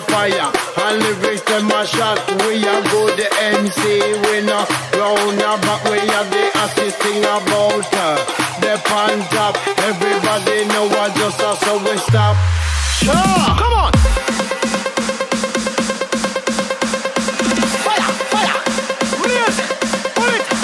fire, and lyrics them a shot. We a go the MC winner, round the back we have the artist thing about her. The pan top, everybody know what just us, so we stop. Sure, come on. Fire, fire, music, pull it.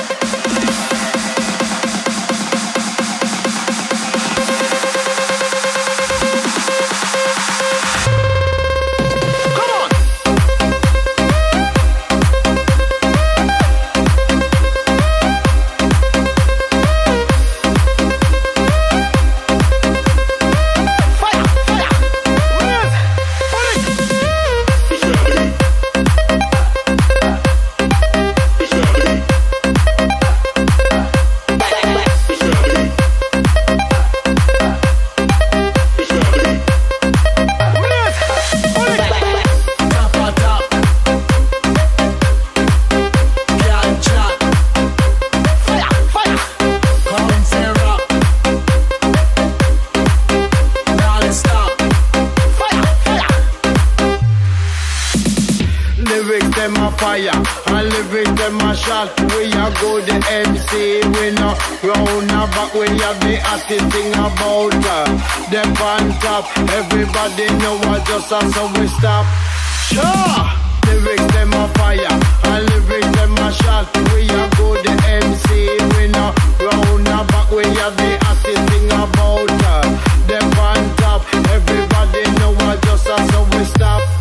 Them a fire, and lyrics them a shot. We a go the MC winner, round the back we have the artist thing about her. Them on top, everybody know what just us, so we stop. Sure, lyrics them a fire, and lyrics them a shot. We a go the MC winner, round the back we have the artist thing about her. Them on top, everybody know what just us, so we stop.